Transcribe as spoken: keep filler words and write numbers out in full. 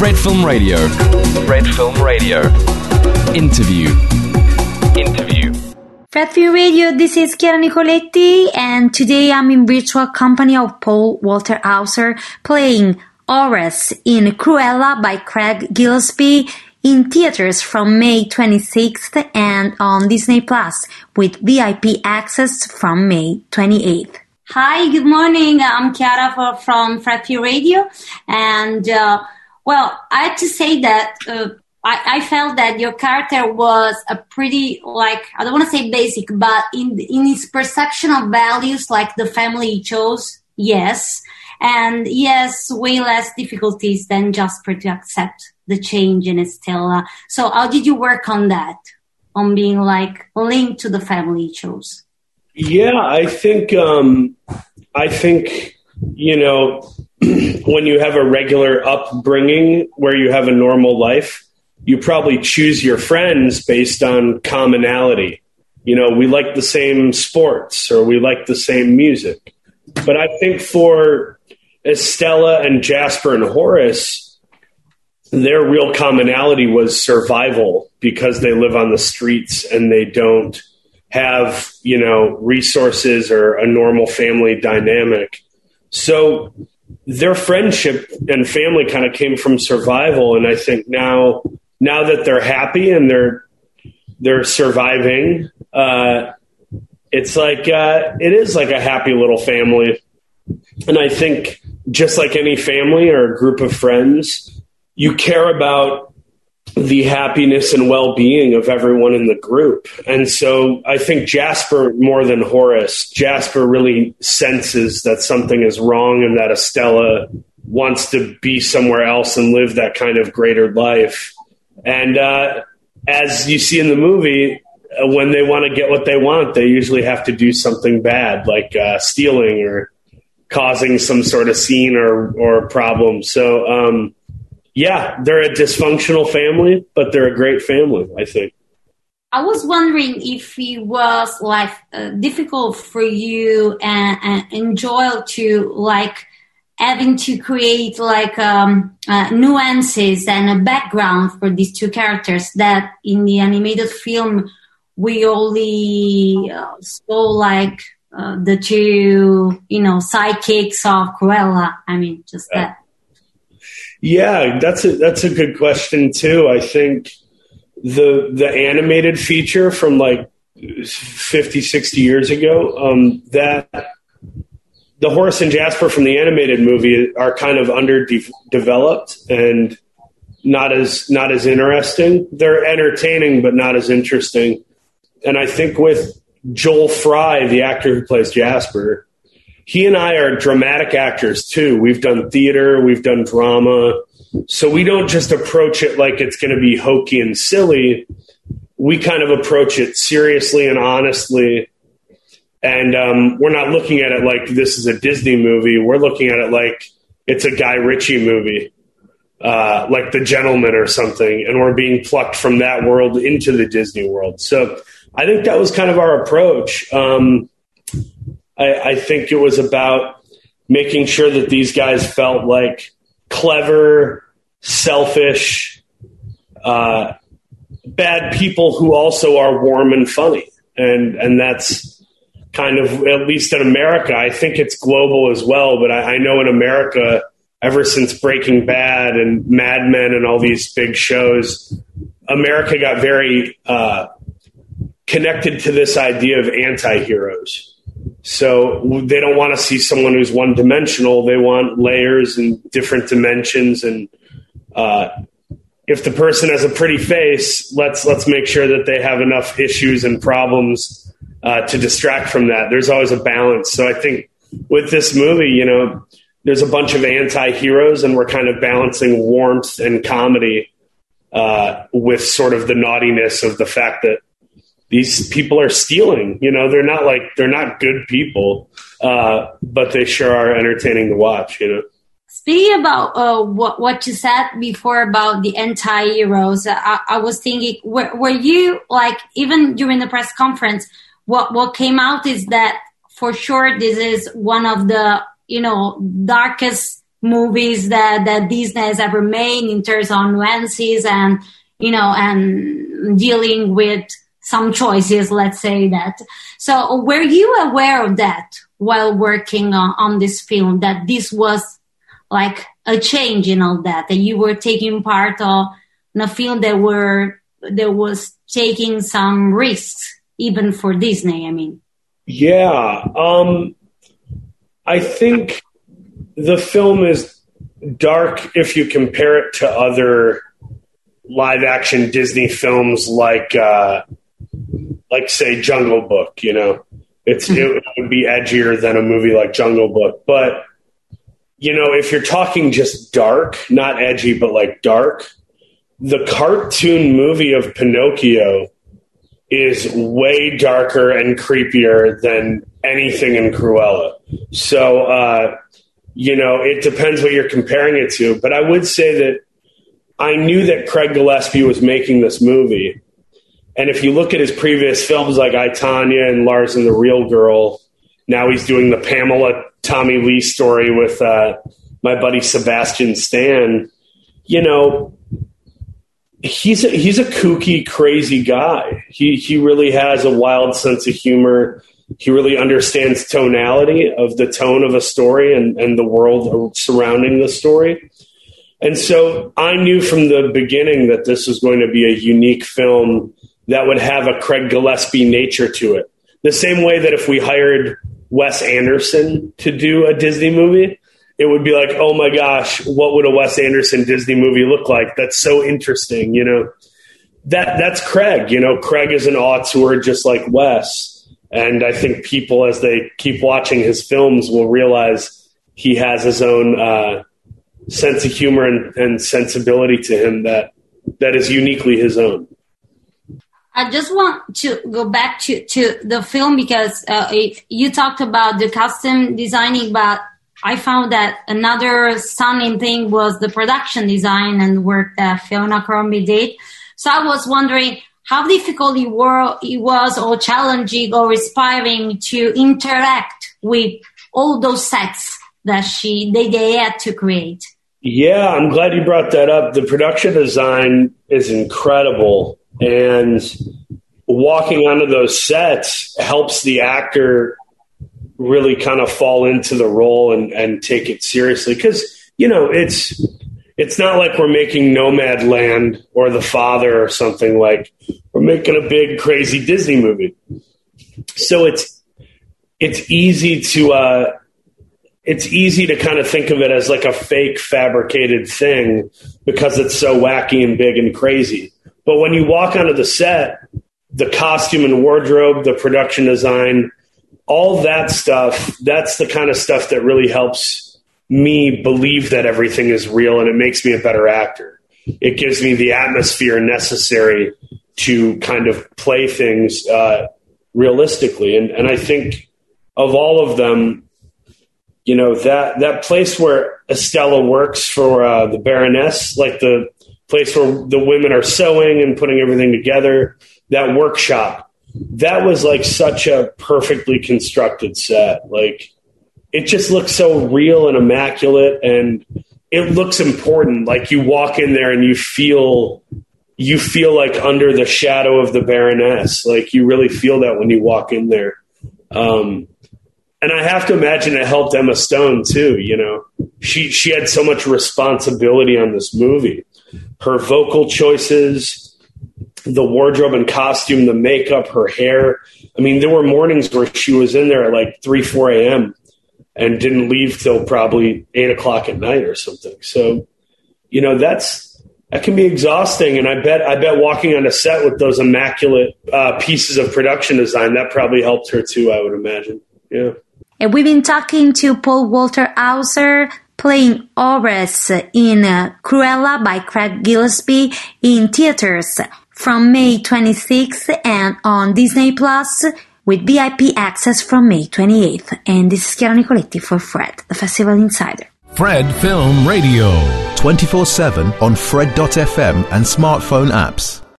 Red Film Radio. Red Film Radio. Interview. Interview. Red Film Radio, this is Chiara Nicoletti, and today I'm in virtual company of Paul Walter Hauser playing Horace in Cruella by Craig Gillespie in theaters from May twenty-sixth and on Disney Plus with V I P access from May twenty-eighth. Hi, good morning. I'm Chiara for, from Red Film Radio, and uh, well, I have to say that uh, I, I felt that your character was a pretty, like, I don't want to say basic, but in in his perception of values, like the family he chose, yes. And he has way less difficulties than Jasper to accept the change in Estella. So how did you work on that, on being, like, linked to the family he chose? Yeah, I think, um, I think, you know, when you have a regular upbringing where you have a normal life, you probably choose your friends based on commonality. You know, we like the same sports or we like the same music. But I think for Estella and Jasper and Horace, their real commonality was survival because they live on the streets and they don't have, you know, resources or a normal family dynamic. So their friendship and family kind of came from survival. And I think now, now that they're happy and they're, they're surviving, uh, it's like, uh, it is like a happy little family. And I think just like any family or a group of friends, you care about the happiness and well-being of everyone in the group. And so I think Jasper, more than Horace, Jasper really senses that something is wrong and that Estella wants to be somewhere else and live that kind of greater life. And uh, as you see in the movie, uh, when they want to get what they want, they usually have to do something bad, like uh, stealing or causing some sort of scene or, or problem. So, um, yeah, they're a dysfunctional family, but they're a great family, I think. I was wondering if it was like uh, difficult for you and, and, and Joel to like having to create like um, uh, nuances and a background for these two characters that in the animated film we only uh, saw like uh, the two, you know, sidekicks of Cruella. I mean, just yeah. that. Yeah, that's a, that's a good question too. I think the the animated feature from like fifty, sixty years ago, um, that the Horace and Jasper from the animated movie are kind of underdeveloped and not as not as interesting. They're entertaining, but not as interesting. And I think with Joel Fry, the actor who plays Jasper, he and I are dramatic actors too. We've done theater, we've done drama. So we don't just approach it like it's going to be hokey and silly. We kind of approach it seriously and honestly. And um, we're not looking at it like this is a Disney movie. We're looking at it like it's a Guy Ritchie movie, uh, like The Gentleman or something. And we're being plucked from that world into the Disney world. So I think that was kind of our approach. Um, I, I think it was about making sure that these guys felt like clever, selfish, uh, bad people who also are warm and funny. And, and that's kind of, at least in America, I think it's global as well. But I, I know in America, ever since Breaking Bad and Mad Men and all these big shows, America got very uh, connected to this idea of anti-heroes. So they don't want to see someone who's one-dimensional. They want layers and different dimensions. And uh, if the person has a pretty face, let's let's make sure that they have enough issues and problems uh, to distract from that. There's always a balance. So I think with this movie, you know, there's a bunch of anti-heroes, and we're kind of balancing warmth and comedy uh, with sort of the naughtiness of the fact that these people are stealing. You know, they're not like, they're not good people, uh, but they sure are entertaining to watch, you know. Speaking about uh, what, what you said before about the anti-heroes, I, I was thinking, were, were you, like, even during the press conference, what, what came out is that for sure this is one of the, you know, darkest movies that, that Disney has ever made in terms of nuances and, you know, and dealing with some choices, let's say that. So were you aware of that while working on, on this film, that this was like a change in all that, that you were taking part of a film that were, that was taking some risks, even for Disney, I mean? Yeah. Um, I think the film is dark if you compare it to other live action Disney films like, uh, like say Jungle Book, you know, it's, it would be edgier than a movie like Jungle Book. But, you know, if you're talking just dark, not edgy, but like dark, the cartoon movie of Pinocchio is way darker and creepier than anything in Cruella. So, uh, you know, it depends what you're comparing it to. But I would say that I knew that Craig Gillespie was making this movie. And if you look at his previous films like I, Tonya and Lars and the Real Girl, now he's doing the Pamela Tommy Lee story with uh, my buddy Sebastian Stan. You know, he's a, he's a kooky, crazy guy. He he really has a wild sense of humor. He really understands tonality of the tone of a story and, and the world surrounding the story. And so I knew from the beginning that this was going to be a unique film that would have a Craig Gillespie nature to it. The same way that if we hired Wes Anderson to do a Disney movie, it would be like, oh my gosh, what would a Wes Anderson Disney movie look like? That's so interesting, you know. That that's Craig, you know. Craig is an auteur just like Wes. And I think people, as they keep watching his films, will realize he has his own uh, sense of humor and, and sensibility to him that that is uniquely his own. I just want to go back to, to the film because uh, if you talked about the costume designing, but I found that another stunning thing was the production design and work that Fiona Crombie did. So I was wondering how difficult it, were, it was or challenging or inspiring to interact with all those sets that she they, they had to create. Yeah, I'm glad you brought that up. The production design is incredible. And walking onto those sets helps the actor really kind of fall into the role and, and take it seriously. Because, you know, it's it's not like we're making Nomadland or The Father or something. Like we're making a big, crazy Disney movie. So it's it's easy to uh, it's easy to kind of think of it as like a fake fabricated thing because it's so wacky and big and crazy. But when you walk onto the set, the costume and wardrobe, the production design, all that stuff, that's the kind of stuff that really helps me believe that everything is real, and it makes me a better actor. It gives me the atmosphere necessary to kind of play things uh, realistically. And, and I think of all of them, you know, that, that place where Estella works for uh, the Baroness, like the place where the women are sewing and putting everything together, that workshop, that was like such a perfectly constructed set. Like it just looks so real and immaculate, and it looks important. Like you walk in there and you feel, you feel like under the shadow of the Baroness. Like you really feel that when you walk in there. Um, and I have to imagine it helped Emma Stone too. You know, she, she had so much responsibility on this movie. Her vocal choices, the wardrobe and costume, the makeup, her hair. I mean, there were mornings where she was in there at like three, four a.m. and didn't leave till probably eight o'clock at night or something. So, you know, that's that can be exhausting. And I bet I bet walking on a set with those immaculate uh, pieces of production design, that probably helped her too, I would imagine. Yeah. And we've been talking to Paul Walter Hauser, playing Horace in uh, Cruella by Craig Gillespie in theaters from May twenty-sixth and on Disney Plus with V I P access from May twenty-eighth. And this is Chiara Nicoletti for Fred, the Festival Insider. Fred Film Radio. twenty-four seven on Fred dot f m and smartphone apps.